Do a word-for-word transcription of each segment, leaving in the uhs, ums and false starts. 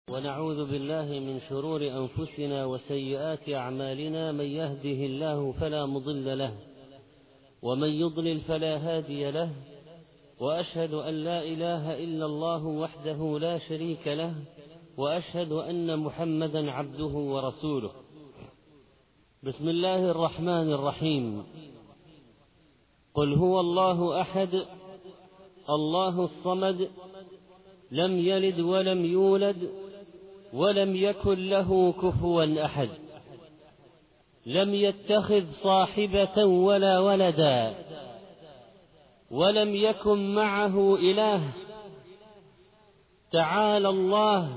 ونعوذ بالله من شرور أنفسنا وسيئات أعمالنا. من يهده الله فلا مضل له ومن يضلل فلا هادي له، وأشهد أن لا إله إلا الله وحده لا شريك له، وأشهد أن محمدا عبده ورسوله. بسم الله الرحمن الرحيم. قل هو الله أحد الله الصمد لم يلد ولم يولد ولم يكن له كفوا أحد. لم يتخذ صاحبة ولا ولدا ولم يكن معه إله، تعالى الله.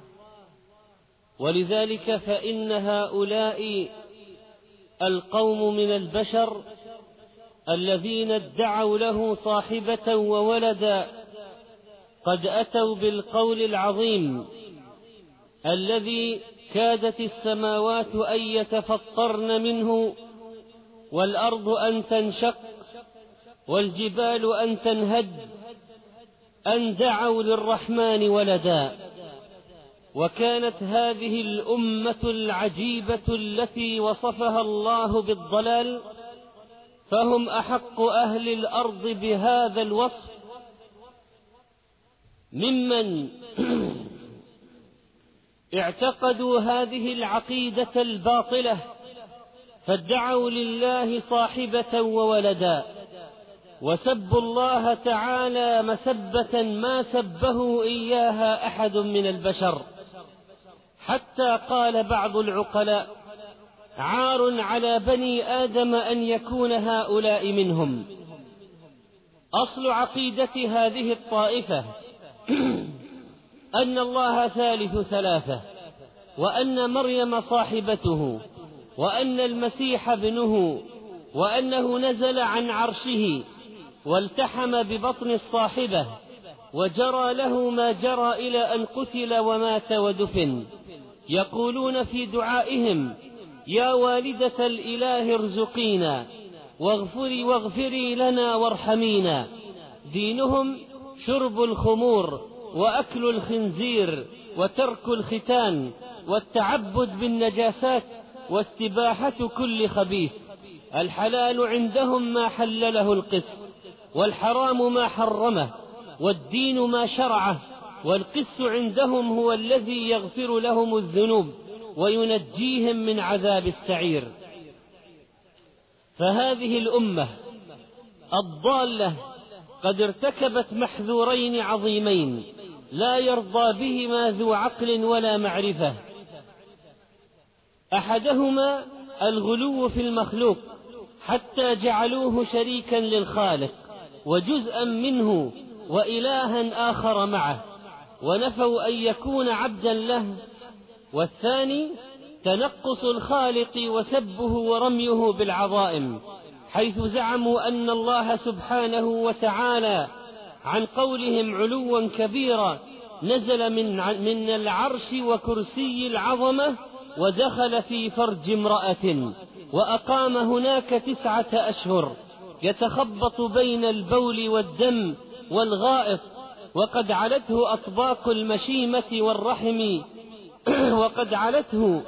ولذلك فإن هؤلاء القوم من البشر الذين ادعوا له صاحبة وولدا قد أتوا بالقول العظيم الذي كادت السماوات أن يتفطرن منه، والأرض أن تنشق، والجبال أن تنهد، أن دعوا للرحمن ولدا. وكانت هذه الأمة العجيبة التي وصفها الله بالضلال، فهم أحق أهل الأرض بهذا الوصف ممن اعتقدوا هذه العقيدة الباطلة، فادعوا لله صاحبة وولدا، وسبوا الله تعالى مسبة ما سبه إياها أحد من البشر، حتى قال بعض العقلاء: عار على بني آدم أن يكون هؤلاء منهم. أصل عقيدة هذه الطائفة أن الله ثالث ثلاثة، وأن مريم صاحبته، وأن المسيح ابنه، وأنه نزل عن عرشه والتحم ببطن الصاحبة وجرى له ما جرى إلى أن قتل ومات ودفن. يقولون في دعائهم: يا والدة الإله ارزقينا واغفري واغفري لنا وارحمينا. دينهم شرب الخمور وأكل الخنزير وترك الختان والتعبد بالنجاسات واستباحة كل خبيث. الحلال عندهم ما حلله القس، والحرام ما حرمه، والدين ما شرعه. والقس عندهم هو الذي يغفر لهم الذنوب وينجيهم من عذاب السعير. فهذه الأمة الضالة قد ارتكبت محذورين عظيمين لا يرضى بهما ذو عقل ولا معرفة. أحدهما الغلو في المخلوق حتى جعلوه شريكا للخالق وجزءا منه وإلها آخر معه، ونفوا أن يكون عبدا له. والثاني تنقص الخالق وسبه ورميه بالعظائم، حيث زعموا أن الله سبحانه وتعالى عن قولهم علوا كبيرا نزل من من العرش وكرسي العظمة ودخل في فرج امرأة وأقام هناك تسعة أشهر يتخبط بين البول والدم والغائط، وقد علته أطباق المشيمة والرحم وقد علته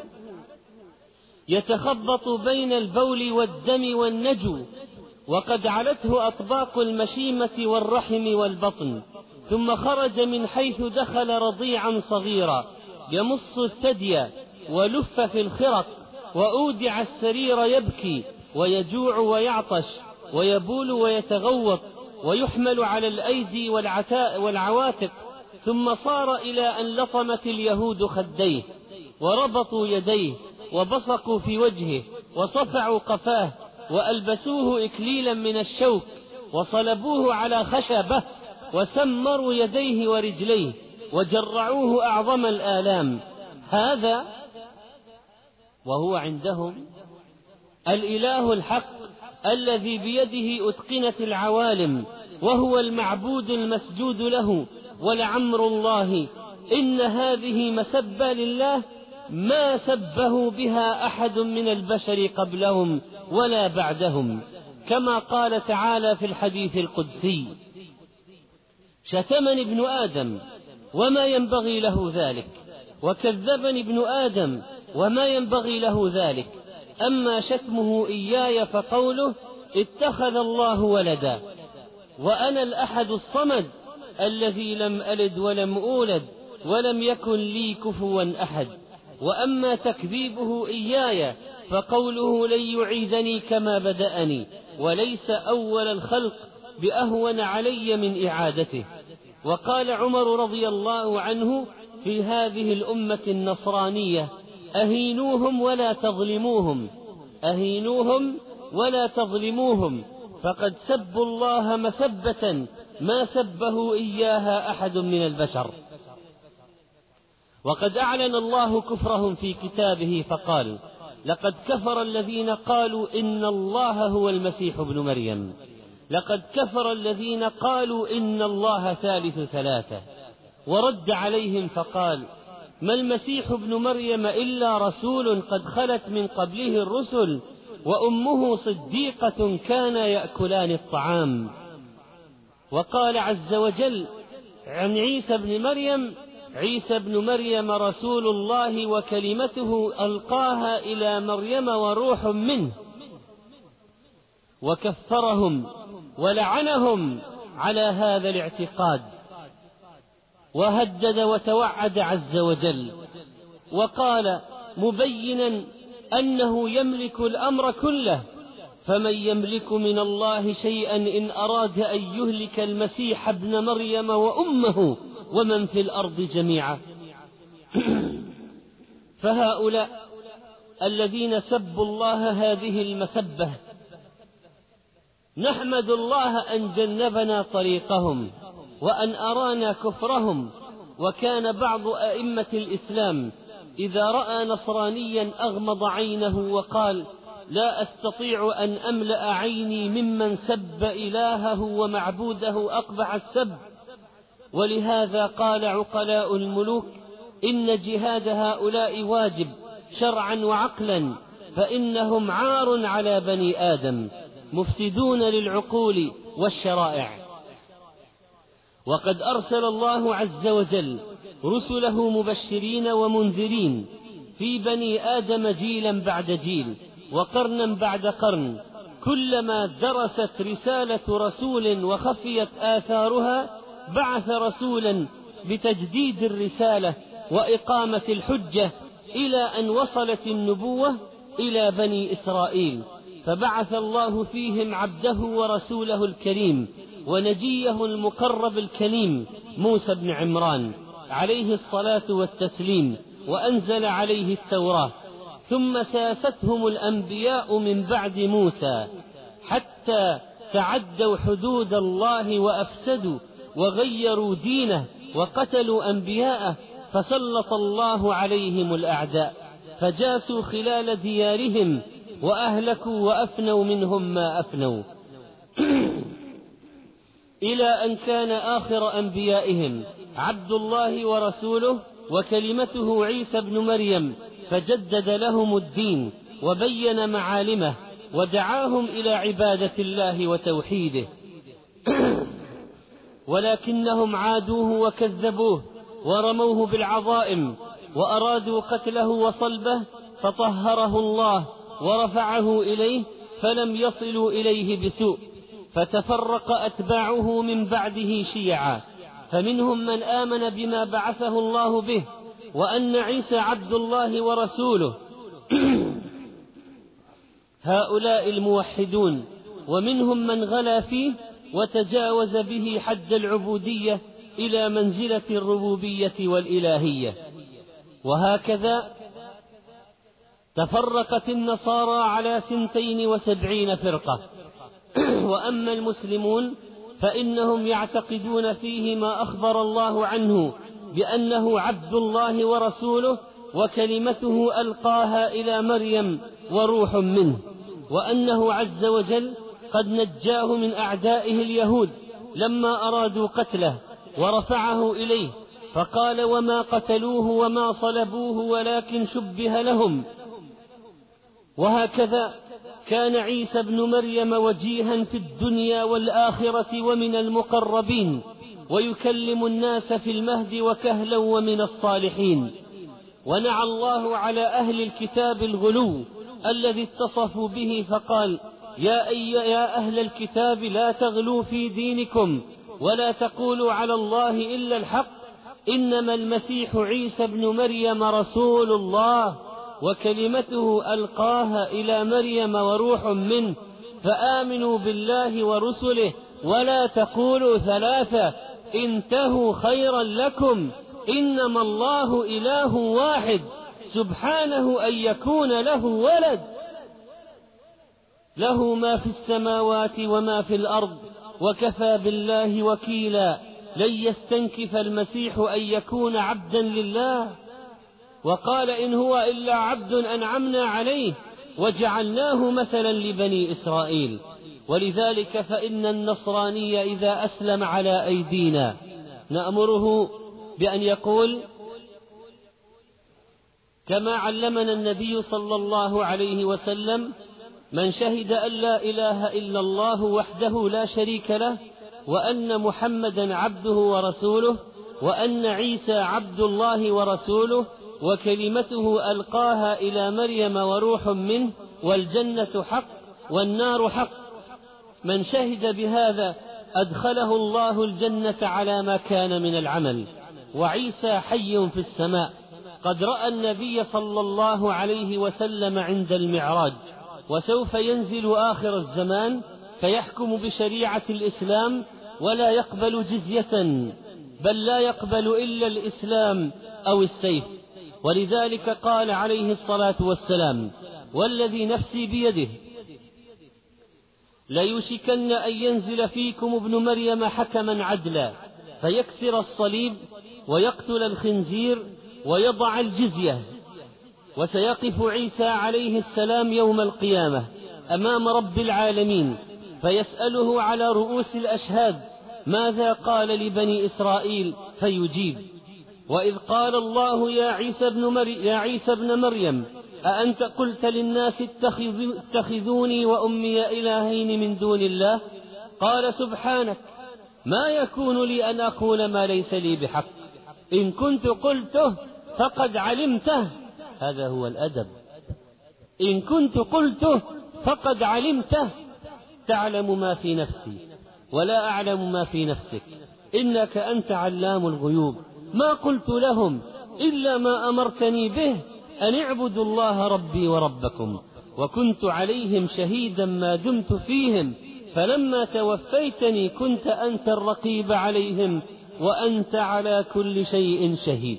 يتخبط بين البول والدم والنجو وقد علته أطباق المشيمة والرحم والبطن. ثم خرج من حيث دخل رضيعا صغيرا يمص الثدي ولف في الخرق، وأودع السرير يبكي ويجوع ويعطش ويبول ويتغوط، ويحمل على الأيدي والعواتق. ثم صار إلى أن لطمت اليهود خديه وربطوا يديه وبصقوا في وجهه وصفعوا قفاه وألبسوه إكليلا من الشوك وصلبوه على خشبة وسمروا يديه ورجليه وجرعوه أعظم الآلام. هذا وهو عندهم الإله الحق الذي بيده أتقنت العوالم، وهو المعبود المسجود له. ولعمر الله إن هذه مسبة لله ما سبه بها أحد من البشر قبلهم ولا بعدهم، كما قال تعالى في الحديث القدسي: شتمني ابن آدم وما ينبغي له ذلك، وكذبني ابن آدم وما ينبغي له ذلك. أما شتمه إياي فقوله اتخذ الله ولدا وأنا الأحد الصمد الذي لم ألد ولم أولد ولم يكن لي كفوا أحد. وأما تكذيبه إياي فقوله لن يعيدني كما بدأني وليس أول الخلق بأهون علي من إعادته. وقال عمر رضي الله عنه في هذه الأمة النصرانية أهينوهم ولا تظلموهم، أهينوهم ولا تظلموهم، فقد سبوا الله مسبة ما سبه إياها أحد من البشر. وقد أعلن الله كفرهم في كتابه فقال لقد كفر الذين قالوا إن الله هو المسيح ابن مريم، لقد كفر الذين قالوا إن الله ثالث ثلاثة. ورد عليهم فقال ما المسيح ابن مريم إلا رسول قد خلت من قبله الرسل وأمه صديقة كان يأكلان الطعام. وقال عز وجل عن عيسى ابن مريم عيسى ابن مريم رسول الله وكلمته ألقاها إلى مريم وروح منه. وكفرهم ولعنهم على هذا الاعتقاد، وهدد وتوعد عز وجل، وقال مبينا أنه يملك الأمر كله، فمن يملك من الله شيئا إن أراد أن يهلك المسيح ابن مريم وأمه ومن في الأرض جميعا. فهؤلاء الذين سبوا الله هذه المسبة نحمد الله أن جنبنا طريقهم وأن أرانا كفرهم. وكان بعض أئمة الإسلام إذا رأى نصرانيا أغمض عينه وقال لا أستطيع أن أملأ عيني ممن سب إلهه ومعبوده أقبح السب. ولهذا قال عقلاء الملوك إن جهاد هؤلاء واجب شرعا وعقلا، فإنهم عار على بني آدم مفسدون للعقول والشرائع. وقد أرسل الله عز وجل رسله مبشرين ومنذرين في بني آدم جيلا بعد جيل وقرنا بعد قرن، كلما درست رسالة رسول وخفيت آثارها بعث رسولا بتجديد الرسالة وإقامة الحجة إلى أن وصلت النبوة إلى بني إسرائيل، فبعث الله فيهم عبده ورسوله الكريم ونجيه المقرب الكليم موسى بن عمران عليه الصلاة والتسليم، وأنزل عليه التوراة. ثم ساستهم الأنبياء من بعد موسى حتى تعدوا حدود الله وأفسدوا وغيروا دينه وقتلوا أنبياءه، فسلط الله عليهم الأعداء فجاسوا خلال ديارهم وأهلكوا وأفنوا منهم ما أفنوا إلى أن كان آخر أنبيائهم عبد الله ورسوله وكلمته عيسى بن مريم، فجدد لهم الدين وبين معالمه ودعاهم إلى عبادة الله وتوحيده ولكنهم عادوه وكذبوه ورموه بالعظائم وأرادوا قتله وصلبه، فطهره الله ورفعه إليه فلم يصلوا إليه بسوء، فتفرق أتباعه من بعده شيعا، فمنهم من آمن بما بعثه الله به وأن عيسى عبد الله ورسوله هؤلاء الموحدون، ومنهم من غلا فيه وتجاوز به حد العبودية إلى منزلة الربوبية والإلهية. وهكذا تفرقت النصارى على ثنتين وسبعين فرقة. وأما المسلمون فإنهم يعتقدون فيه ما أخبر الله عنه بأنه عبد الله ورسوله وكلمته ألقاها إلى مريم وروح منه، وأنه عز وجل قد نجاه من أعدائه اليهود لما أرادوا قتله ورفعه إليه، فقال وما قتلوه وما صلبوه ولكن شبه لهم. وهكذا كان عيسى بن مريم وجيها في الدنيا والآخرة ومن المقربين، ويكلم الناس في المهد وكهلا ومن الصالحين. ونعى الله على أهل الكتاب الغلو الذي اتصفوا به فقال: يا, أي يا أهل الكتاب لا تغلوا في دينكم ولا تقولوا على الله إلا الحق، إنما المسيح عيسى ابن مريم رسول الله وكلمته ألقاها إلى مريم وروح منه، فآمنوا بالله ورسله ولا تقولوا ثلاثة انتهوا خيرا لكم، إنما الله إله واحد سبحانه أن يكون له ولد، له ما في السماوات وما في الأرض وكفى بالله وكيلا، لن يستنكف المسيح أن يكون عبدا لله. وقال: إن هو إلا عبد أنعمنا عليه وجعلناه مثلا لبني إسرائيل. ولذلك فإن النصراني إذا أسلم على أيدينا نأمره بأن يقول كما علمنا النبي صلى الله عليه وسلم: من شهد أن لا إله إلا الله وحده لا شريك له وأن محمدا عبده ورسوله وأن عيسى عبد الله ورسوله وكلمته ألقاها إلى مريم وروح منه والجنة حق والنار حق، من شهد بهذا أدخله الله الجنة على ما كان من العمل. وعيسى حي في السماء، قد رأى النبي صلى الله عليه وسلم عند المعراج، وسوف ينزل آخر الزمان فيحكم بشريعة الإسلام ولا يقبل جزية، بل لا يقبل إلا الإسلام أو السيف. ولذلك قال عليه الصلاة والسلام: والذي نفسي بيده ليوشكن أن ينزل فيكم ابن مريم حكما عدلا فيكسر الصليب ويقتل الخنزير ويضع الجزية، وسيقف عيسى عليه السلام يوم القيامة أمام رب العالمين فيسأله على رؤوس الأشهاد: ماذا قال لبني إسرائيل؟ فيجيب: وإذ قال الله يا عيسى بن مريم يا عيسى ابن مريم أأنت قلت للناس اتخذوني وأمي إلهين من دون الله؟ قال: سبحانك، ما يكون لي أن أقول ما ليس لي بحق، إن كنت قلته فقد علمته. هذا هو الأدب. إن كنت قلته فقد علمته، تعلم ما في نفسي ولا أعلم ما في نفسك، إنك أنت علام الغيوب. ما قلت لهم إلا ما أمرتني به، أن اعبدوا الله ربي وربكم، وكنت عليهم شهيدا ما دمت فيهم، فلما توفيتني كنت أنت الرقيب عليهم وأنت على كل شيء شهيد.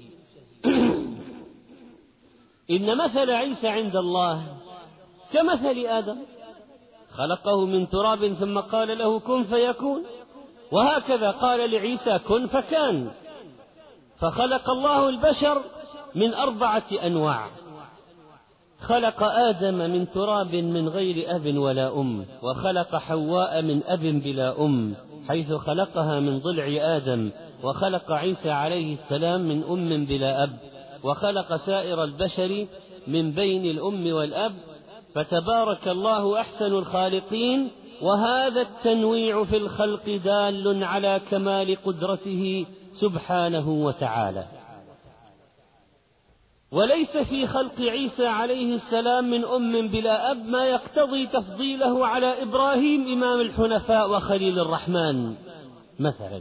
إن مثل عيسى عند الله كمثل آدم، خلقه من تراب ثم قال له كن فيكون، وهكذا قال لعيسى كن فكان. فخلق الله البشر من أربعة أنواع: خلق آدم من تراب من غير أب ولا أم، وخلق حواء من أب بلا أم حيث خلقها من ضلع آدم، وخلق عيسى عليه السلام من أم بلا أب، وخلق سائر البشر من بين الأم والأب، فتبارك الله أحسن الخالقين. وهذا التنويع في الخلق دال على كمال قدرته سبحانه وتعالى. وليس في خلق عيسى عليه السلام من أم بلا أب ما يقتضي تفضيله على إبراهيم إمام الحنفاء وخليل الرحمن مثلا.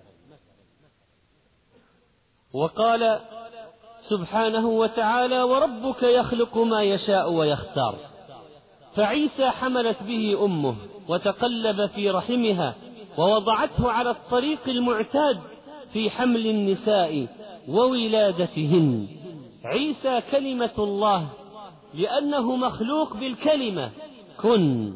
وقال سبحانه وتعالى وربك يخلق ما يشاء ويختار، فعيسى حملت به أمه وتقلب في رحمها ووضعته على الطريق المعتاد في حمل النساء وولادتهن. عيسى كلمة الله لأنه مخلوق بالكلمة كن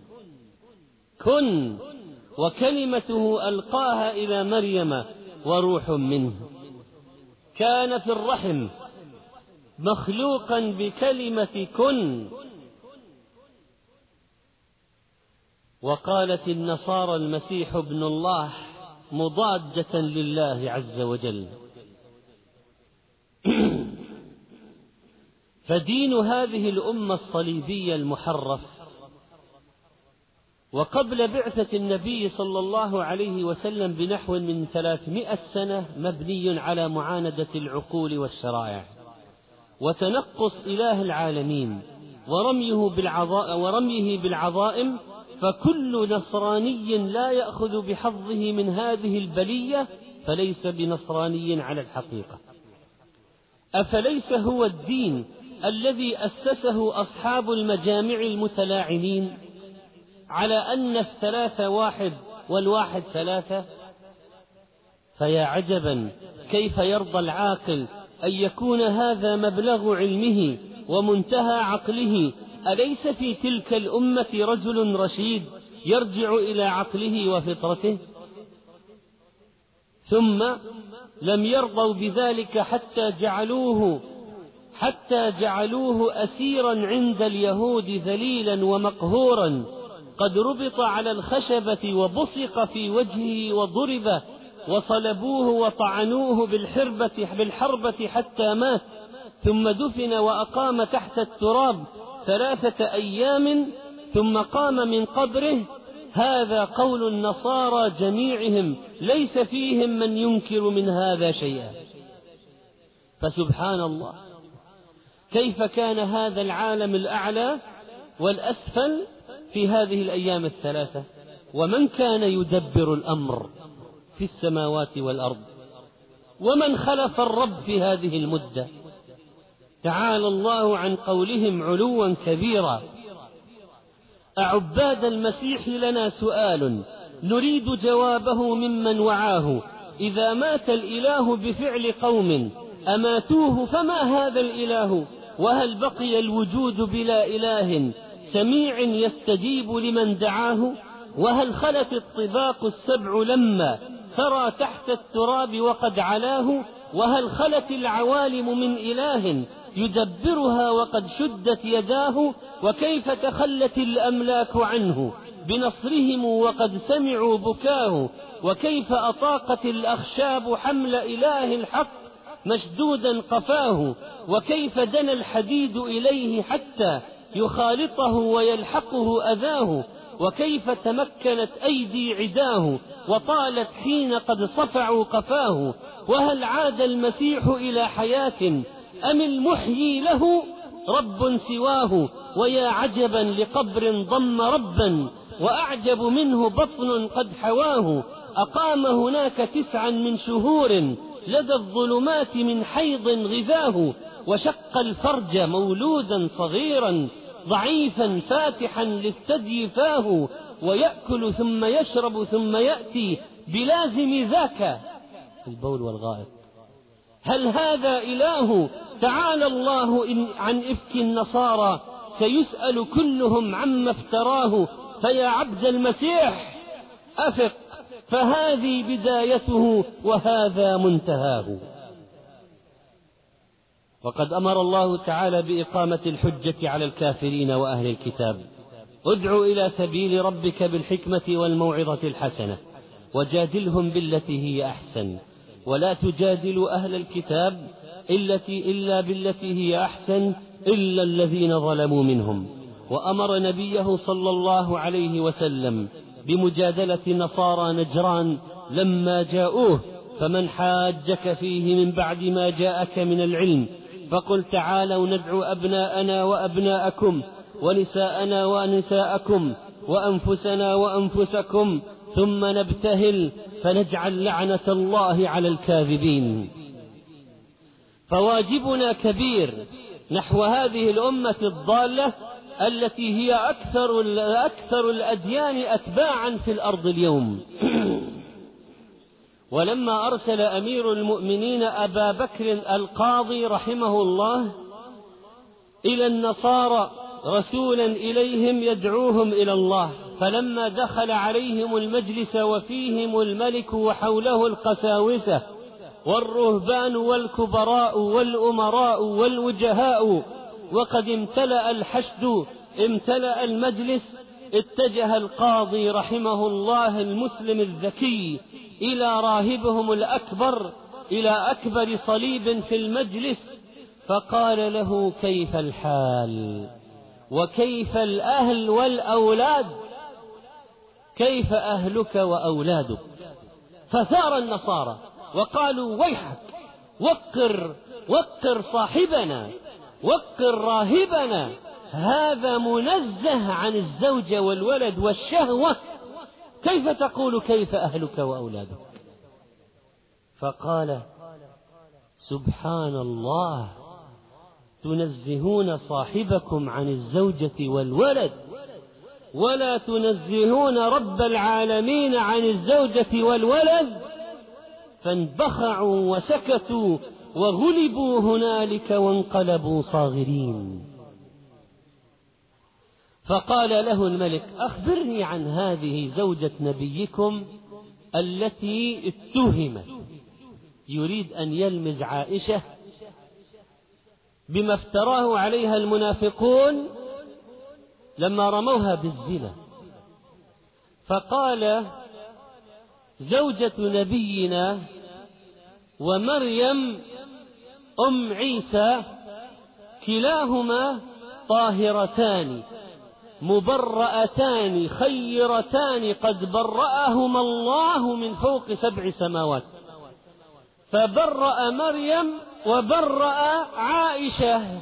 كن وكلمته ألقاها إلى مريم وروح منه. كان في الرحم مخلوقا بكلمة كن. وقالت النصارى المسيح ابن الله مضادة لله عز وجل. فدين هذه الأمة الصليبية المحرف وقبل بعثة النبي صلى الله عليه وسلم بنحو من ثلاثمائة سنة مبني على معاندة العقول والشرائع، وتنقص إله العالمين ورميه بالعظائم, ورميه بالعظائم، فكل نصراني لا يأخذ بحظه من هذه البلية فليس بنصراني على الحقيقة. أفليس هو الدين الذي أسسه أصحاب المجامع المتلاعنين على أن الثلاثة واحد والواحد ثلاثة؟ فيا عجبا كيف يرضى العاقل أن يكون هذا مبلغ علمه ومنتهى عقله. أليس في تلك الأمة رجل رشيد يرجع إلى عقله وفطرته؟ ثم لم يرضوا بذلك حتى جعلوه حتى جعلوه أسيرا عند اليهود ذليلا ومقهورا، قد ربط على الخشبة وبصق في وجهه وضرب، وصلبوه وطعنوه بالحربة بالحربة حتى مات، ثم دفن وأقام تحت التراب ثلاثة أيام ثم قام من قبره. هذا قول النصارى جميعهم، ليس فيهم من ينكر من هذا شيئا. فسبحان الله، كيف كان هذا العالم الأعلى والأسفل في هذه الأيام الثلاثة؟ ومن كان يدبر الأمر في السماوات والأرض؟ ومن خلف الرب في هذه المدة؟ تعالى الله عن قولهم علوا كبيرا. أعباد المسيح لنا سؤال نريد جوابه ممن وعاه، إذا مات الإله بفعل قوم أماتوه فما هذا الإله؟ وهل بقي الوجود بلا إله سميع يستجيب لمن دعاه؟ وهل خلت الطباق السبع لما ترى تحت التراب وقد علاه؟ وهل خلت العوالم من إله يدبرها وقد شدت يداه؟ وكيف تخلت الأملاك عنه بنصرهم وقد سمعوا بكاه؟ وكيف أطاقت الأخشاب حمل إله الحق مشدودا قفاه؟ وكيف دنا الحديد إليه حتى يخالطه ويلحقه أذاه؟ وكيف تمكنت أيدي عداه وطالت حين قد صفعوا قفاه؟ وهل عاد المسيح إلى حياة أم المحيي له رب سواه؟ ويا عجبا لقبر ضم ربا وأعجب منه بطن قد حواه. أقام هناك تسعا من شهور لدى الظلمات من حيض غذاه، وشق الفرج مولودا صغيرا ضعيفا فاتحا للثدي فاه، ويأكل ثم يشرب ثم يأتي بلازم ذاك البول والغائط. هل هذا إله؟ تعالى الله إن عن إفك النصارى سيسأل كلهم عما افتراه. فيا عبد المسيح أفق، فهذه بدايته وهذا منتهاه. وقد أمر الله تعالى بإقامة الحجة على الكافرين وأهل الكتاب. ادع إلى سبيل ربك بالحكمة والموعظة الحسنة وجادلهم بالتي هي أحسن، ولا تجادلوا أهل الكتاب التي إلا بالتي هي أحسن إلا الذين ظلموا منهم. وأمر نبيه صلى الله عليه وسلم بمجادلة نصارى نجران لما جاءوه. فمن حاجك فيه من بعد ما جاءك من العلم فقل تعالوا ندعو أبناءنا وأبناءكم ونساءنا ونساءكم وأنفسنا وأنفسكم ثم نبتهل فنجعل لعنة الله على الكاذبين. فواجبنا كبير نحو هذه الأمة الضالة التي هي أكثر, أكثر الأديان أتباعا في الأرض اليوم. ولما أرسل أمير المؤمنين أبا بكر القاضي رحمه الله إلى النصارى رسولا إليهم يدعوهم إلى الله، فلما دخل عليهم المجلس وفيهم الملك وحوله القساوسة والرهبان والكبراء والأمراء والوجهاء وقد امتلأ الحشد امتلأ المجلس، اتجه القاضي رحمه الله المسلم الذكي إلى راهبهم الأكبر، إلى أكبر صليب في المجلس، فقال له: كيف الحال وكيف الأهل والأولاد؟ كيف أهلك وأولادك؟ فثار النصارى وقالوا: ويحك، وقر وقر صاحبنا، وقر راهبنا هذا منزه عن الزوجة والولد والشهوة، كيف تقول كيف أهلك وأولادك؟ فقال سبحان الله، تنزهون صاحبكم عن الزوجة والولد ولا تنزهون رب العالمين عن الزوجة والولد. فانبخعوا وسكتوا وغلبوا هنالك وانقلبوا صاغرين. فقال له الملك أخبرني عن هذه زوجة نبيكم التي اتهمت، يريد أن يلمز عائشة بما افتراه عليها المنافقون لما رموها بالزنا. فقال زوجة نبينا ومريم أم عيسى كلاهما طاهرتان مبرأتان خيرتان قد برأهما الله من فوق سبع سماوات، فبرأ مريم وبرأ عائشة.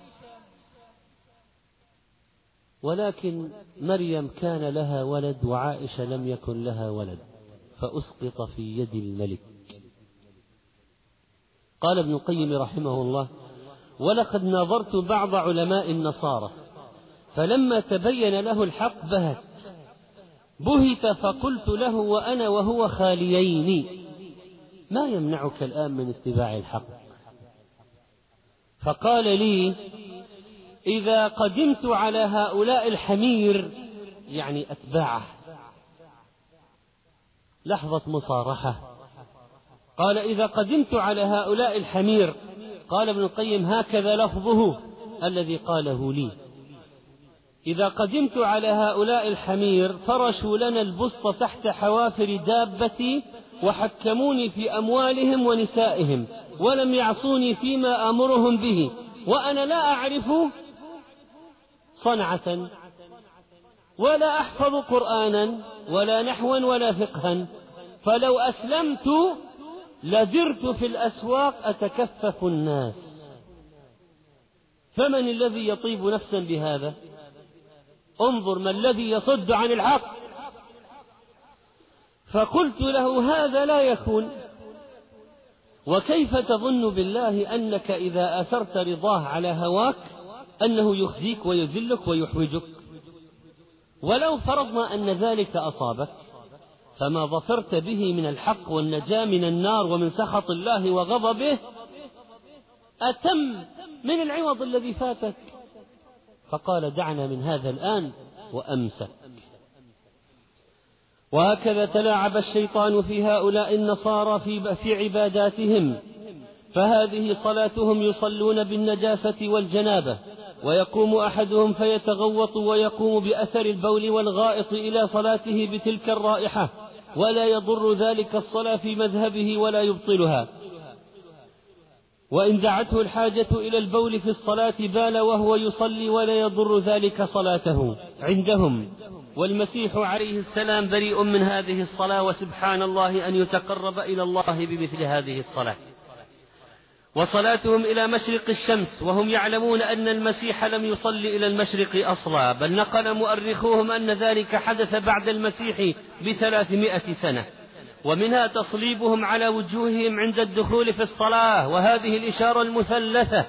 ولكن مريم كان لها ولد وعائشة لم يكن لها ولد، فأسقط في يد الملك. قال ابن القيم رحمه الله ولقد ناظرت بعض علماء النصارى فلما تبين له الحق بهت بهت فقلت له وأنا وهو خاليين ما يمنعك الآن من اتباع الحق؟ فقال لي إذا قدمت على هؤلاء الحمير، يعني أتباعه، لحظة مصارحة، قال إذا قدمت على هؤلاء الحمير، قال ابن القيم هكذا لفظه الذي قاله لي، إذا قدمت على هؤلاء الحمير فرشوا لنا البسط تحت حوافر دابتي وحكموني في أموالهم ونسائهم ولم يعصوني فيما آمرهم به، وأنا لا أعرف صنعة ولا أحفظ قرآنا ولا نحوا ولا فقها، فلو أسلمت لدرت في الأسواق أتكفف الناس، فمن الذي يطيب نفسا بهذا؟ انظر ما الذي يصد عن الحق. فقلت له هذا لا يكون، وكيف تظن بالله أنك إذا أثرت رضاه على هواك أنه يخزيك ويذلك ويحوجك؟ ولو فرضنا أن ذلك أصابك فما ظفرت به من الحق والنجاة من النار ومن سخط الله وغضبه أتم من العوض الذي فاتك. فقال دعنا من هذا الآن، وأمسك. وهكذا تلاعب الشيطان في هؤلاء النصارى في, في عباداتهم، فهذه صلاتهم يصلون بالنجاسة والجنابة، ويقوم أحدهم فيتغوط ويقوم بأثر البول والغائط إلى صلاته بتلك الرائحة، ولا يضر ذلك الصلاة في مذهبه ولا يبطلها، وإن دعته الحاجة إلى البول في الصلاة بال وهو يصلي ولا يضر ذلك صلاته عندهم. والمسيح عليه السلام بريء من هذه الصلاة، وسبحان الله أن يتقرب إلى الله بمثل هذه الصلاة. وصلاتهم إلى مشرق الشمس وهم يعلمون أن المسيح لم يصلي إلى المشرق أصلا، بل نقل مؤرخوهم أن ذلك حدث بعد المسيح بثلاثمائة سنة. ومنها تصليبهم على وجوههم عند الدخول في الصلاة، وهذه الإشارة المثلثة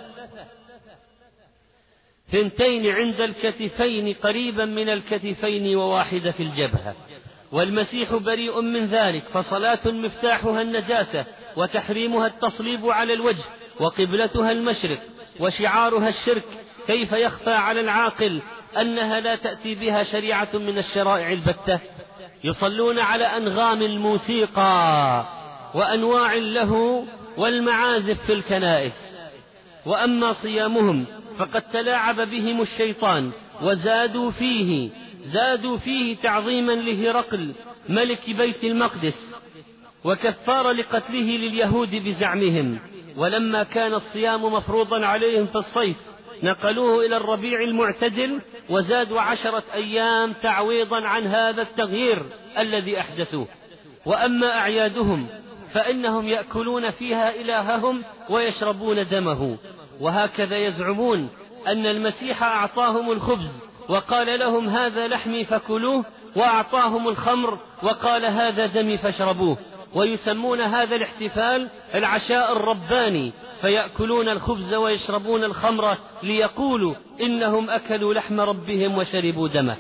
ثنتين عند الكتفين قريبا من الكتفين وواحدة في الجبهة. والمسيح بريء من ذلك، فصلاة مفتاحها النجاسة وتحريمها التصليب على الوجه، وقبلتها المشرق، وشعارها الشرك. كيف يخفى على العاقل أنها لا تأتي بها شريعة من الشرائع البتة؟ يصلون على أنغام الموسيقى وأنواع اللهو والمعازف في الكنائس. وأما صيامهم فقد تلاعب بهم الشيطان وزادوا فيه زادوا فيه تعظيما لهرقل ملك بيت المقدس، وكفار لقتله لليهود بزعمهم. ولما كان الصيام مفروضا عليهم في الصيف نقلوه إلى الربيع المعتدل، وزادوا عشرة أيام تعويضا عن هذا التغيير الذي أحدثوه. وأما أعيادهم فإنهم يأكلون فيها إلههم ويشربون دمه، وهكذا يزعمون أن المسيح أعطاهم الخبز وقال لهم هذا لحمي فكلوه، وأعطاهم الخمر وقال هذا دمي فاشربوه، ويسمون هذا الاحتفال العشاء الرباني، فيأكلون الخبز ويشربون الخمر ليقولوا إنهم أكلوا لحم ربهم وشربوا دمه.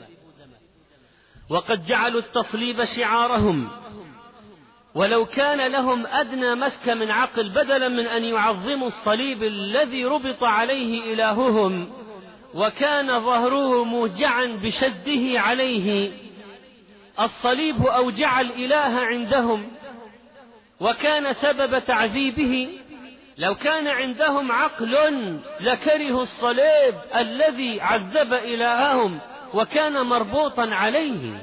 وقد جعلوا التصليب شعارهم، ولو كان لهم أدنى مسك من عقل بدلا من أن يعظموا الصليب الذي ربط عليه إلههم وكان ظهره موجعا بشده عليه، الصليب أوجع الإله عندهم وكان سبب تعذيبه، لو كان عندهم عقل لكرهوا الصليب الذي عذب إلههم وكان مربوطا عليه،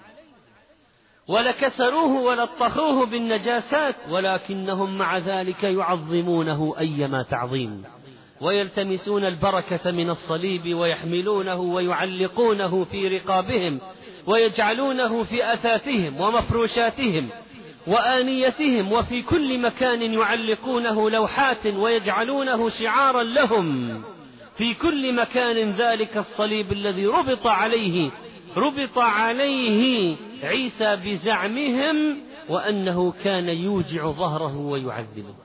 ولكسروه ولطخوه بالنجاسات، ولكنهم مع ذلك يعظمونه أيما تعظيم، ويلتمسون البركة من الصليب ويحملونه ويعلقونه في رقابهم ويجعلونه في أثاثهم ومفروشاتهم وآنيتهم وفي كل مكان يعلقونه لوحات ويجعلونه شعارا لهم في كل مكان، ذلك الصليب الذي ربط عليه ربط عليه عيسى بزعمهم، وأنه كان يوجع ظهره ويعذبه.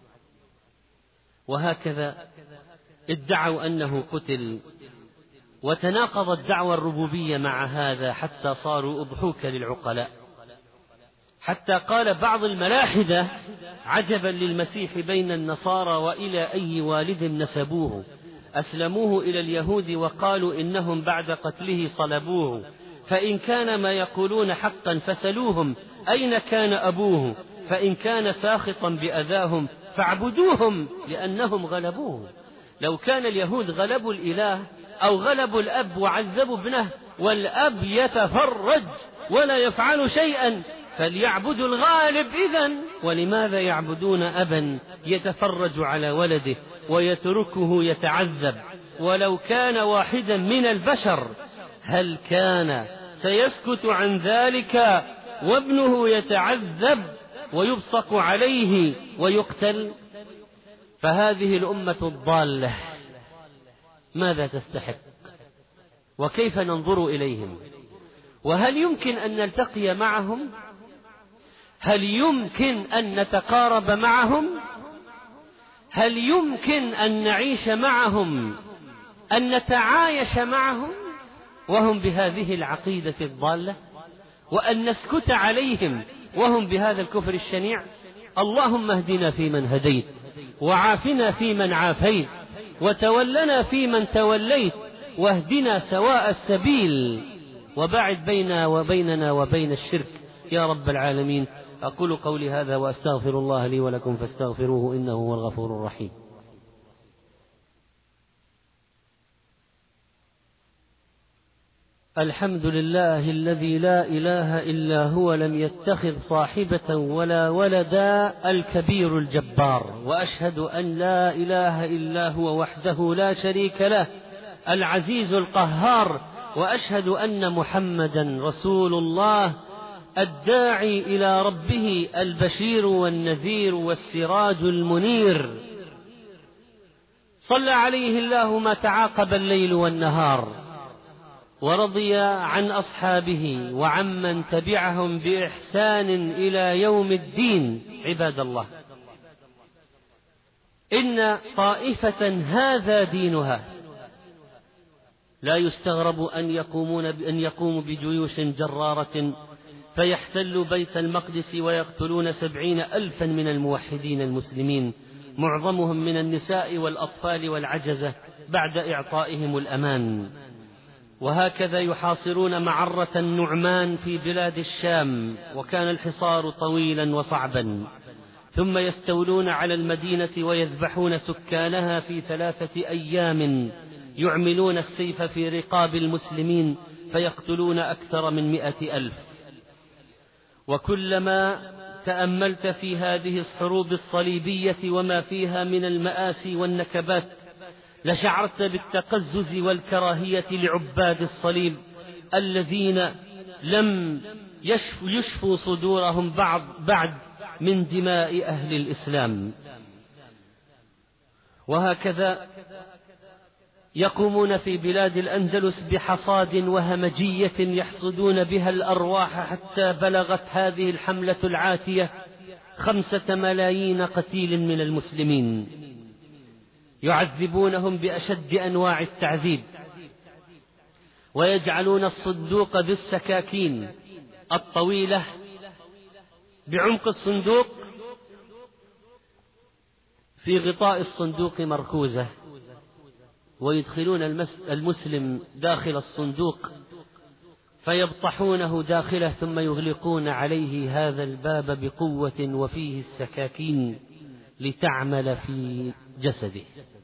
وهكذا ادعوا أنه قتل، وتناقضت دعوى الربوبية مع هذا حتى صاروا أضحوك للعقلاء، حتى قال بعض الملاحدة عجبا للمسيح بين النصارى وإلى أي والد نسبوه، أسلموه إلى اليهود وقالوا إنهم بعد قتله صلبوه، فإن كان ما يقولون حقا فسلوهم أين كان أبوه، فإن كان ساخطا بأذاهم فاعبدوهم لأنهم غلبوه. لو كان اليهود غلبوا الإله أو غلبوا الأب وعذبوا ابنه والأب يتفرج ولا يفعل شيئا فليعبدوا الغالب إذن، ولماذا يعبدون أبا يتفرج على ولده ويتركه يتعذب؟ ولو كان واحدا من البشر هل كان سيسكت عن ذلك وابنه يتعذب ويبصق عليه ويقتل؟ فهذه الأمة الضالة ماذا تستحق؟ وكيف ننظر إليهم؟ وهل يمكن أن نلتقي معهم؟ هل يمكن أن نتقارب معهم؟ هل يمكن أن نعيش معهم، أن نتعايش معهم وهم بهذه العقيدة الضالة، وأن نسكت عليهم وهم بهذا الكفر الشنيع؟ اللهم اهدنا فيمن هديت، وعافنا فيمن عافيت، وتولنا فيمن توليت، واهدنا سواء السبيل، وبعد بيننا وبيننا وبين الشرك يا رب العالمين. أقول قولي هذا وأستغفر الله لي ولكم فاستغفروه إنه هو الغفور الرحيم. الحمد لله الذي لا إله إلا هو لم يتخذ صاحبة ولا ولدا، الكبير الجبار، وأشهد أن لا إله إلا هو وحده لا شريك له العزيز القهار، وأشهد أن محمدا رسول الله الداعي إلى ربه البشير والنذير والسراج المنير، صلى عليه الله ما تعاقب الليل والنهار، ورضي عن أصحابه وعمن تبعهم بإحسان إلى يوم الدين. عباد الله، إن طائفة هذا دينها لا يستغرب أن يقومون أن يقوموا بجيوش جرارة فيحتلوا بيت المقدس ويقتلون سبعين ألفا من الموحدين المسلمين، معظمهم من النساء والأطفال والعجزة بعد إعطائهم الأمان. وهكذا يحاصرون معرة النعمان في بلاد الشام، وكان الحصار طويلا وصعبا، ثم يستولون على المدينة ويذبحون سكانها في ثلاثة أيام، يعملون السيف في رقاب المسلمين فيقتلون أكثر من مئة ألف. وكلما تأملت في هذه الحروب الصليبية وما فيها من المآسي والنكبات لشعرت بالتقزز والكراهية لعباد الصليب الذين لم يشفوا, يشفوا صدورهم بعض بعد من دماء أهل الإسلام. وهكذا يقومون في بلاد الأندلس بحصاد وهمجية يحصدون بها الأرواح، حتى بلغت هذه الحملة العاتية خمسة ملايين قتيل من المسلمين، يعذبونهم بأشد أنواع التعذيب، ويجعلون الصندوق ذي السكاكين الطويلة بعمق الصندوق في غطاء الصندوق مركوزة، ويدخلون المسلم داخل الصندوق فيبطحونه داخله، ثم يغلقون عليه هذا الباب بقوة وفيه السكاكين لتعمل في جسده.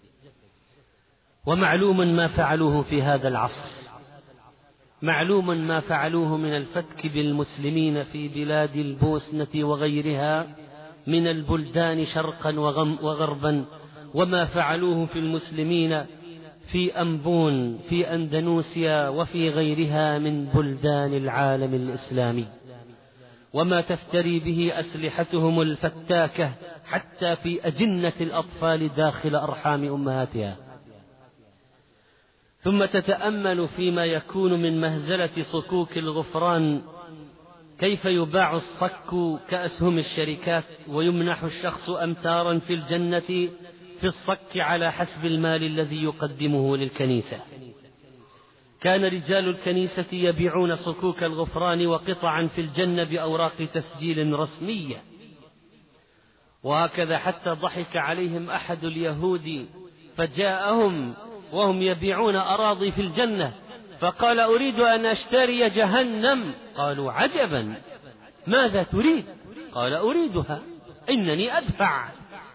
ومعلوم ما فعلوه في هذا العصر، معلوم ما فعلوه من الفتك بالمسلمين في بلاد البوسنة وغيرها من البلدان شرقا وغربا، وما فعلوه في المسلمين في أنبون في أندونيسيا وفي غيرها من بلدان العالم الإسلامي، وما تفتري به أسلحتهم الفتاكة حتى في أجنة الأطفال داخل أرحام أمهاتها. ثم تتأمل فيما يكون من مهزلة صكوك الغفران، كيف يباع الصك كأسهم الشركات، ويمنح الشخص أمتارا في الجنة في الصك على حسب المال الذي يقدمه للكنيسة. كان رجال الكنيسة يبيعون صكوك الغفران وقطعا في الجنة بأوراق تسجيل رسمية. وهكذا حتى ضحك عليهم أحد اليهود فجاءهم وهم يبيعون أراضي في الجنة، فقال: أريد أن أشتري جهنم. قالوا: عجبا، ماذا تريد؟ قال: أريدها، إنني أدفع.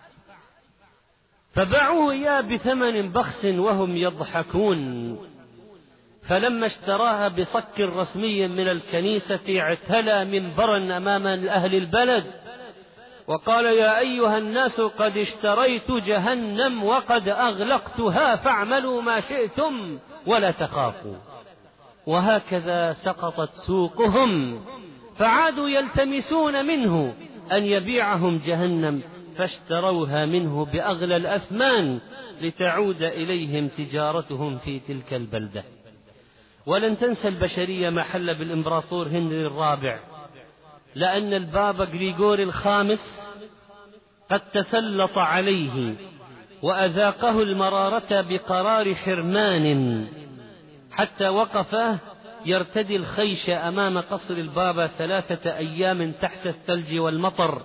فباعوه إياه بثمن بخس وهم يضحكون. فلما اشتراها بصك رسمي من الكنيسة اعتلى منبرا أمام أهل البلد وقال: يا أيها الناس، قد اشتريت جهنم وقد أغلقتها، فاعملوا ما شئتم ولا تخافوا. وهكذا سقطت سوقهم، فعادوا يلتمسون منه أن يبيعهم جهنم، فاشتروها منه بأغلى الأثمان لتعود إليهم تجارتهم في تلك البلدة. ولن تنسى البشرية ما حل بالإمبراطور هنري الرابع، لأن البابا غريغوري الخامس قد تسلط عليه وأذاقه المرارة بقرار حرمان، حتى وقف يرتدي الخيش أمام قصر البابا ثلاثة أيام تحت الثلج والمطر.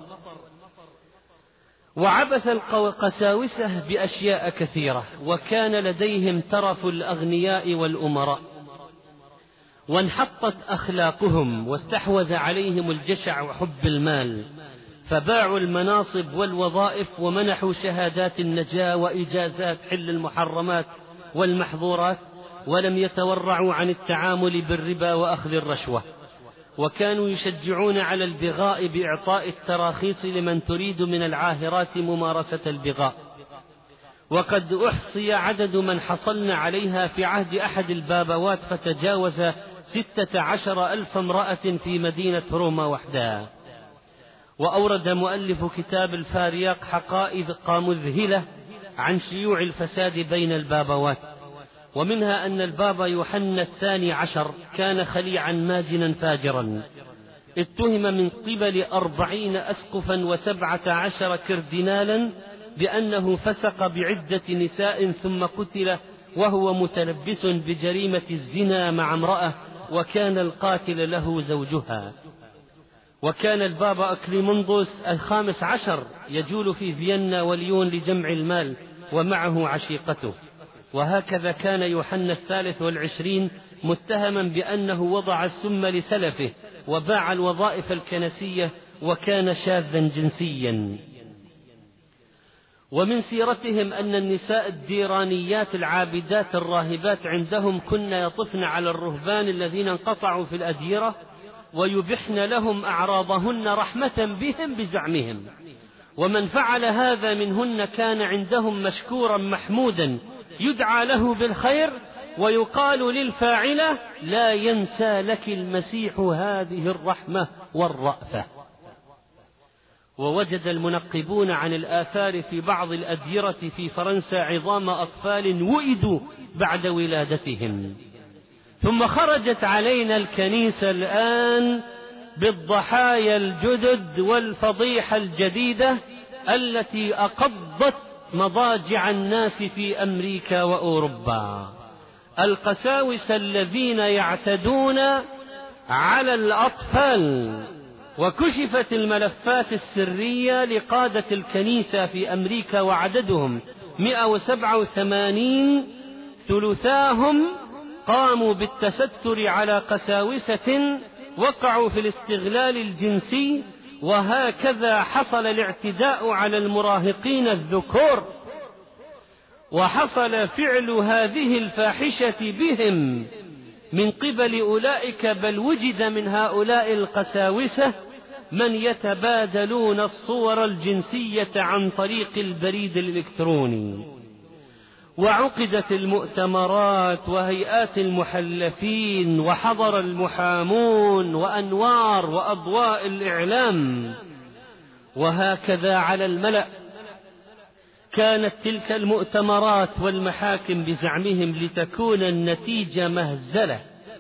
وعبث القساوسة بأشياء كثيرة، وكان لديهم ترف الأغنياء والأمراء، وانحطت أخلاقهم، واستحوذ عليهم الجشع وحب المال، فباعوا المناصب والوظائف ومنحوا شهادات النجاة وإجازات حل المحرمات والمحظورات، ولم يتورعوا عن التعامل بالربا وأخذ الرشوة. وكانوا يشجعون على البغاء بإعطاء التراخيص لمن تريد من العاهرات ممارسة البغاء. وقد أحصي عدد من حصلن عليها في عهد أحد البابوات فتجاوز ستة عشر ألف امرأة في مدينة روما وحدها. وأورد مؤلف كتاب الفارياق حقائق مذهلة عن شيوع الفساد بين البابوات، ومنها أن البابا يوحنا الثاني عشر كان خليعا ماجنا فاجرا، اتهم من قبل أربعين أسقفا وسبعة عشر كردينالا بأنه فسق بعدة نساء، ثم قتل وهو متلبس بجريمة الزنا مع امرأة، وكان القاتل له زوجها. وكان البابا أكليمندوس الخامس عشر يجول في فيينا وليون لجمع المال ومعه عشيقته. وهكذا كان يوحنا الثالث والعشرين متهما بأنه وضع السم لسلفه وباع الوظائف الكنسية، وكان شاذا جنسيا. ومن سيرتهم أن النساء الديرانيات العابدات الراهبات عندهم كن يطفن على الرهبان الذين انقطعوا في الأديرة ويبحن لهم أعراضهن رحمة بهم بزعمهم، ومن فعل هذا منهن كان عندهم مشكورا محمودا يدعى له بالخير، ويقال للفاعلة: لا ينسى لك المسيح هذه الرحمة والرأفة. ووجد المنقبون عن الآثار في بعض الأديرة في فرنسا عظام أطفال ولدوا بعد ولادتهم. ثم خرجت علينا الكنيسة الآن بالضحايا الجدد والفضيحة الجديدة التي أقضت مضاجع الناس في أمريكا وأوروبا، القساوسة الذين يعتدون على الأطفال. وكشفت الملفات السرية لقادة الكنيسة في أمريكا وعددهم مئة وسبعة وثمانين، ثلثاهم قاموا بالتستر على قساوسة وقعوا في الاستغلال الجنسي. وهكذا حصل الاعتداء على المراهقين الذكور، وحصل فعل هذه الفاحشة بهم من قبل أولئك، بل وجد من هؤلاء القساوسة من يتبادلون الصور الجنسية عن طريق البريد الإلكتروني. وعقدت المؤتمرات وهيئات المحلفين، وحضر المحامون وأنوار وأضواء الإعلام. وهكذا على الملأ كانت تلك المؤتمرات والمحاكم بزعمهم لتكون النتيجة مهزلة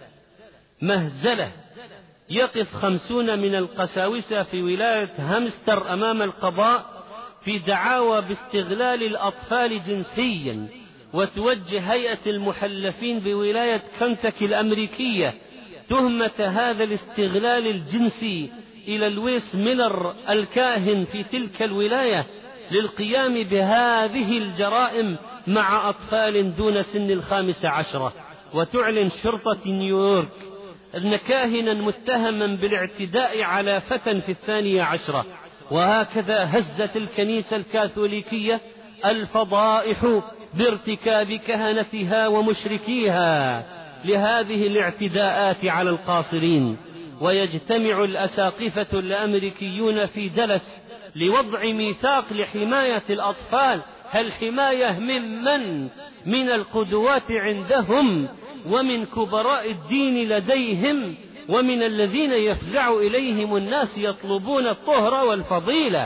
مهزلة. يقف خمسون من القساوسة في ولاية هامستر أمام القضاء في دعاوى باستغلال الأطفال جنسيا، وتوجه هيئة المحلفين بولاية كنتاكي الأمريكية تهمة هذا الاستغلال الجنسي إلى لويس ميلر الكاهن في تلك الولاية للقيام بهذه الجرائم مع أطفال دون سن الخامسة عشرة. وتعلن شرطة نيويورك أن كاهنا متهما بالاعتداء على فتى في الثانية عشرة. وهكذا هزت الكنيسة الكاثوليكية الفضائح بارتكاب كهنتها ومشركيها لهذه الاعتداءات على القاصرين. ويجتمع الأساقفة الأمريكيون في دلس لوضع ميثاق لحماية الأطفال. الحماية ممن؟ من القدوات عندهم، ومن كبراء الدين لديهم، ومن الذين يفزع إليهم الناس يطلبون الطهر والفضيلة.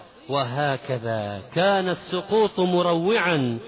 وهكذا كان السقوط مروعا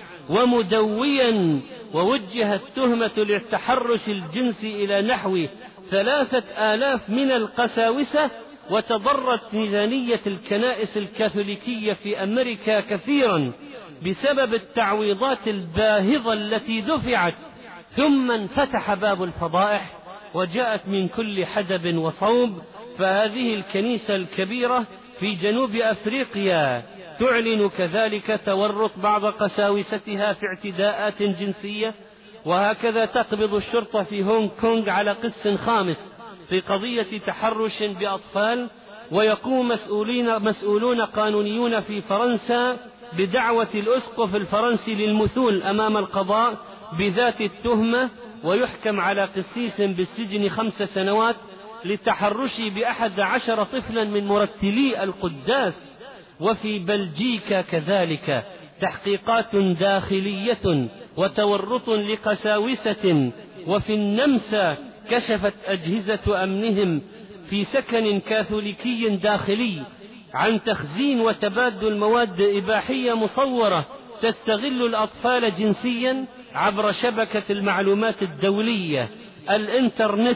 ومدويا. ووجهت تهمة للتحرش الجنسي إلى نحو ثلاثة آلاف من القساوسة. وتضررت ميزانية الكنائس الكاثوليكية في أمريكا كثيرا بسبب التعويضات الباهظة التي دفعت. ثم انفتح باب الفضائح وجاءت من كل حدب وصوب. فهذه الكنيسة الكبيرة في جنوب أفريقيا تعلن كذلك تورط بعض قساوستها في اعتداءات جنسية. وهكذا تقبض الشرطة في هونغ كونغ على قس خامس في قضية تحرش بأطفال. ويقوم مسؤولين مسؤولون قانونيون في فرنسا بدعوة الأسقف الفرنسي للمثول أمام القضاء بذات التهمة، ويحكم على قسيس بالسجن خمس سنوات للتحرش بأحد عشر طفلا من مرتلي القداس. وفي بلجيكا كذلك تحقيقات داخلية وتورط لقساوسة. وفي النمسا كشفت أجهزة أمنهم في سكن كاثوليكي داخلي عن تخزين وتبادل مواد إباحية مصورة تستغل الأطفال جنسيا عبر شبكة المعلومات الدولية الإنترنت.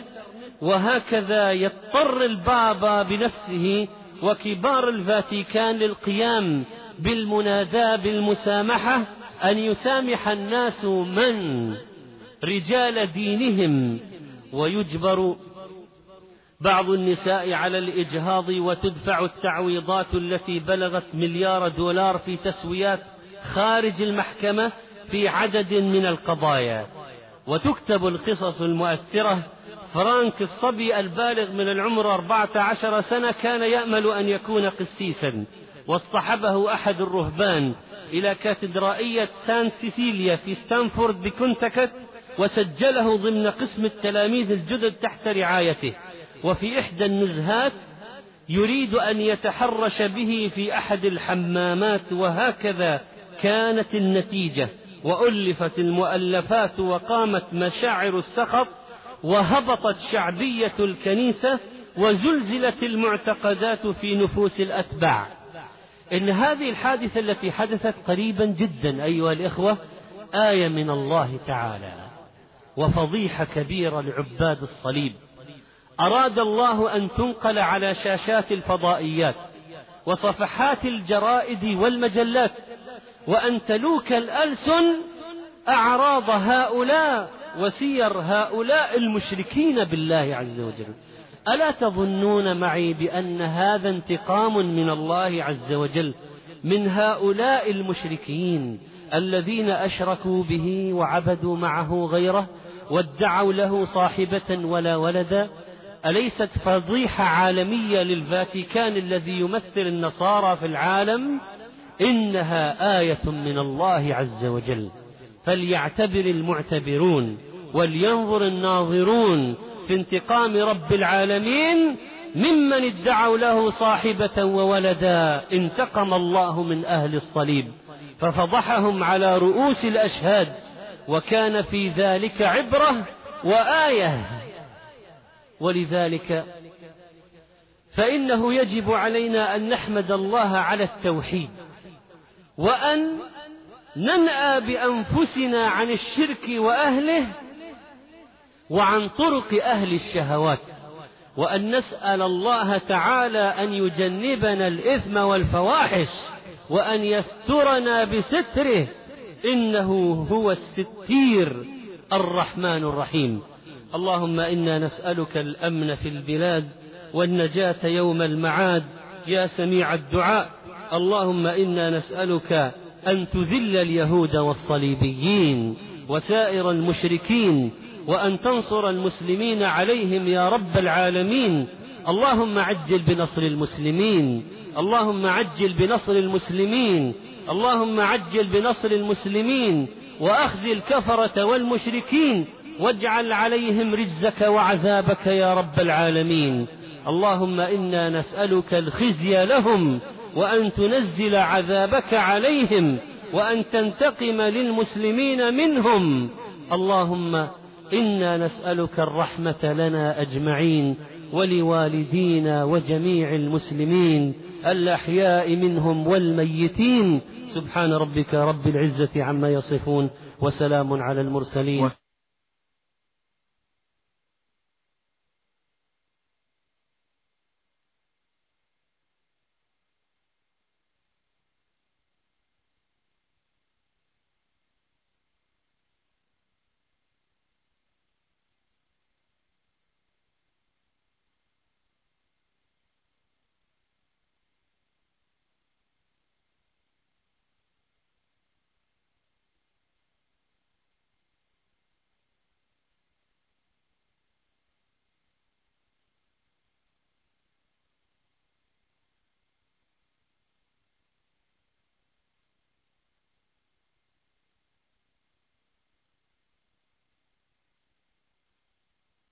وهكذا يضطر البابا بنفسه وكبار الفاتيكان للقيام بالمناداة بالمسامحة، أن يسامح الناس من رجال دينهم. ويجبر بعض النساء على الإجهاض وتدفع التعويضات التي بلغت مليار دولار في تسويات خارج المحكمة في عدد من القضايا. وتكتب القصص المؤثرة. فرانك الصبي البالغ من العمر أربعة عشر سنة كان يأمل أن يكون قسيسا، واصطحبه أحد الرهبان إلى كاتدرائية سانت سيسيليا في ستانفورد بكنتاكت، وسجله ضمن قسم التلاميذ الجدد تحت رعايته. وفي إحدى النزهات يريد أن يتحرش به في أحد الحمامات. وهكذا كانت النتيجة، وألفت المؤلفات وقامت مشاعر السخط، وهبطت شعبية الكنيسة، وزلزلت المعتقدات في نفوس الأتباع. إن هذه الحادثة التي حدثت قريبا جدا أيها الإخوة آية من الله تعالى وفضيحة كبيرة لعباد الصليب، أراد الله أن تنقل على شاشات الفضائيات وصفحات الجرائد والمجلات، وأن تلوك الألسن أعراض هؤلاء وسير هؤلاء المشركين بالله عز وجل. ألا تظنون معي بأن هذا انتقام من الله عز وجل من هؤلاء المشركين الذين أشركوا به وعبدوا معه غيره وادعوا له صاحبة ولا ولدا؟ أليست فضيحة عالمية للفاتيكان الذي يمثل النصارى في العالم؟ إنها آية من الله عز وجل، فليعتبر المعتبرون ولينظر الناظرون في انتقام رب العالمين ممن ادعوا له صاحبة وولدا. انتقم الله من أهل الصليب ففضحهم على رؤوس الأشهاد، وكان في ذلك عبرة وآية. ولذلك فإنه يجب علينا أن نحمد الله على التوحيد، وأن ننأى بأنفسنا عن الشرك وأهله وعن طرق أهل الشهوات، وأن نسأل الله تعالى أن يجنبنا الإثم والفواحش وأن يسترنا بستره، إنه هو الستير الرحمن الرحيم. اللهم إنا نسألك الأمن في البلاد والنجاة يوم المعاد يا سميع الدعاء. اللهم إنا نسألك أن تذل اليهود والصليبيين وسائر المشركين، وأن تنصر المسلمين عليهم يا رب العالمين. اللهم عجل بنصر المسلمين، اللهم عجل بنصر المسلمين، اللهم عجل بنصر المسلمين، وأخزي الكفرة والمشركين، واجعل عليهم رجزك وعذابك يا رب العالمين. اللهم إنا نسألك الخزي لهم، وأن تنزل عذابك عليهم، وأن تنتقم للمسلمين منهم. اللهم إنا نسألك الرحمة لنا أجمعين ولوالدينا وجميع المسلمين الأحياء منهم والميتين. سبحان ربك رب العزة عما يصفون، وسلام على المرسلين.